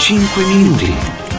5 minuti.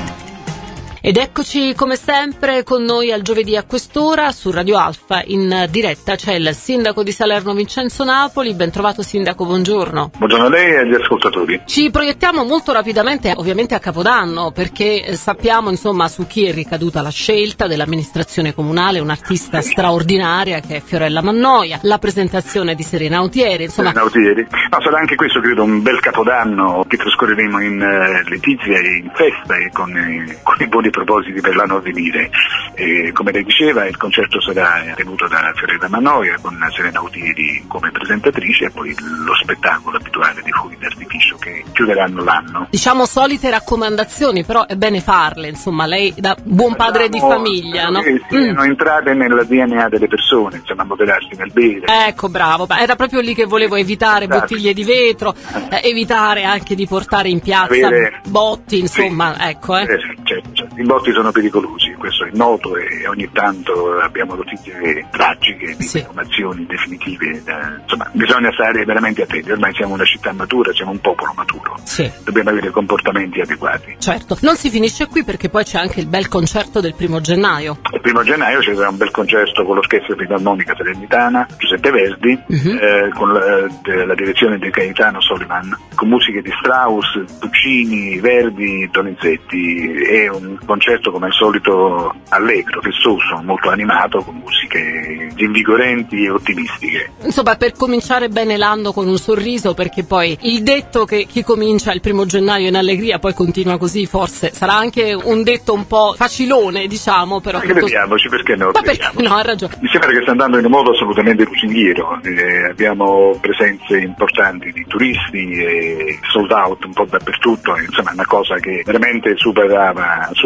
Ed eccoci come sempre con noi al giovedì a quest'ora su Radio Alfa in diretta c'è il sindaco di Salerno Vincenzo Napoli. Ben trovato sindaco, buongiorno. Buongiorno a lei e agli ascoltatori. Ci proiettiamo molto rapidamente ovviamente a Capodanno perché sappiamo insomma su chi è ricaduta la scelta dell'amministrazione comunale, un'artista straordinaria che è Fiorella Mannoia, la presentazione di Serena Autieri, insomma. Serena Autieri. No, sarà anche questo credo un bel Capodanno che trascorreremo in letizia e in festa e con i buoni propositi per l'anno a venire. Come lei diceva, il concerto sarà tenuto da Fiorella Mannoia con Serena Autieri come presentatrice e poi lo spettacolo abituale di fuochi d'artificio che chiuderanno l'anno. Diciamo solite raccomandazioni, però è bene farle, insomma, lei da buon padre di famiglia, no? Siano entrate nel DNA delle persone, insomma, moderarsi nel bere. Ecco, bravo, era proprio lì che volevo evitare bottiglie di vetro, evitare anche di portare in piazza botti, insomma, sì. Ecco. Certo. I botti sono pericolosi, questo è noto e ogni tanto abbiamo notizie tragiche di menomazioni definitive. Insomma, bisogna stare veramente attenti, ormai siamo una città matura, siamo un popolo maturo, dobbiamo avere comportamenti adeguati. Certo, non si finisce qui perché poi c'è anche il bel concerto del 1° gennaio. Il 1° gennaio ci sarà un bel concerto con l'Orchestra Filarmonica Salernitana, Giuseppe Verdi, con la direzione di Gaetano Soliman, con musiche di Strauss, Puccini, Verdi, Donizetti. È un concerto come al solito allegro, festoso, molto animato, con musiche invigorenti e ottimistiche. Insomma, per cominciare bene l'anno con un sorriso, perché poi il detto che chi comincia il 1° gennaio in allegria poi continua così, forse sarà anche un detto un po' facilone, diciamo, però. Vediamoci, perché no? No, ha ragione. Mi sembra che sta andando in un modo assolutamente lusinghiero. Abbiamo presenze importanti di turisti e sold out un po' dappertutto, insomma è una cosa che veramente supera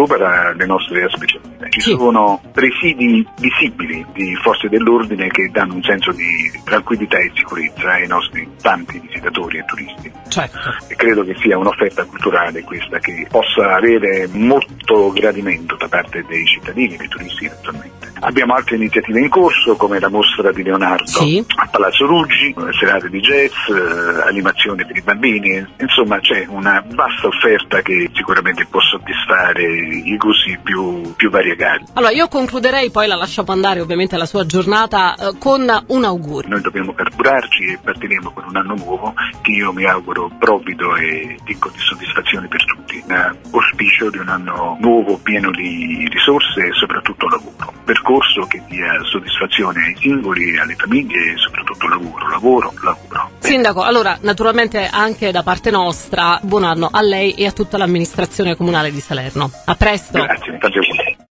le nostre aspettative. Ci sono presidi visibili di forze dell'ordine che danno un senso di tranquillità e sicurezza ai nostri tanti visitatori e turisti. Certo. E credo che sia un'offerta culturale questa che possa avere molto gradimento da parte dei cittadini, dei turisti naturalmente. Abbiamo altre iniziative in corso come la mostra di Leonardo a Palazzo Ruggi, serate di jazz, animazione per i bambini, insomma c'è una vasta offerta che sicuramente può soddisfare i gusti più variegati. Allora io concluderei, poi la lasciamo andare ovviamente alla sua giornata con un augurio. Noi dobbiamo carburarci e partiremo con un anno nuovo che io mi auguro provvido e ricco di soddisfazione per tutti, un auspicio di un anno nuovo pieno di risorse e soprattutto lavoro, percorso che dia soddisfazione ai singoli, alle famiglie e soprattutto lavoro. Sindaco, allora naturalmente anche da parte nostra buon anno a lei e a tutta l'amministrazione comunale di Salerno. A presto. Grazie, tanti auguri.